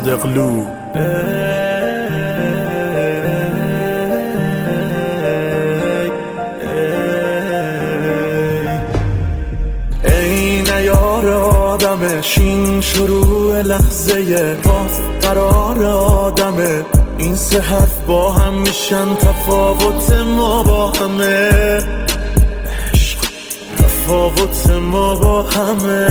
صادقلو. ای نیار آدمه، شین شروع لحظه پاس قرار آدمه. این سه حرف با هم میشن تفاوت ما با همه. تفاوت ما با همه.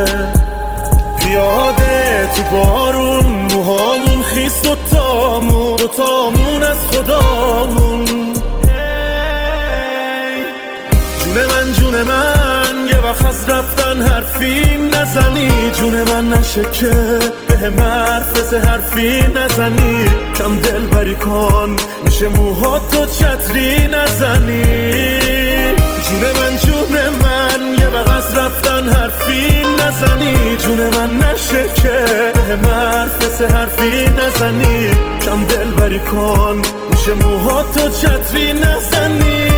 پیاده تو بارون، موهامون خیس دوتامون از خدامون. جون من یه وقت از رفتن حرفی نزنی. جون من نشه که به حرف حرفی نزنی. کم دل بری کن میشه موهاتو چتری نزنی. جون من یه وقت از رفتن حرفی نزنی. جون من نشه که به حرف حرفی نزنی. کم دل بری کن میشه موهاتو چتری نزنی.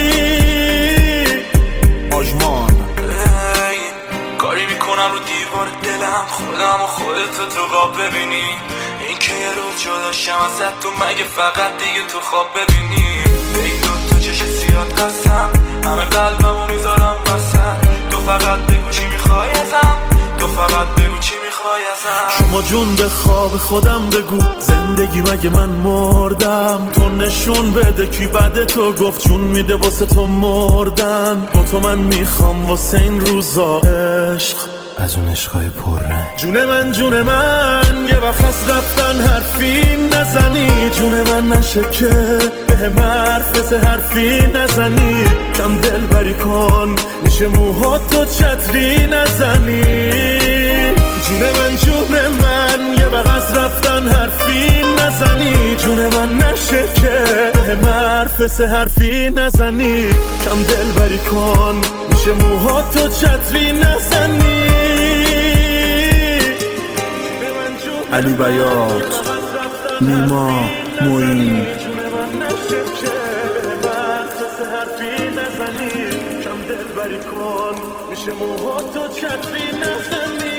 کاری میکنم رو دیوار دلم، خودم و خودتو تو خواب ببینی. این که یه روز جدا شم ازت، تو مگه فقط دیگه تو خواب ببینی. به این دوتا چش سیاد قسم، همه قلبمو میذارم وسط. تو فقط بگو چی میخوای ازم، تو فقط بگو چی میخوای ازم. شما جون به خواب خودم بگو، زندگی مگه من مردم؟ تو نشون بده کی بعد تو گفت جون میده واسه تو مردن. با تو من میخوام واسه این روزا عشق، از اون عشقای پررنگ. جون من یه وقت از رفتن حرفی نزنی. جون من نشه که به حرف حرفی نزنی. کم دل بری کن میشه موهاتو چتری نزنی. جون من یه وقت از رفتن حرفی نزنی. جون من نشه که به حرف حرفی نزنی. کم دل بری کن میشه موهاتو چتری نزنی. علی بیات، نیما، موین. کم دل بری کن میشه موهاتو چتری نزنی.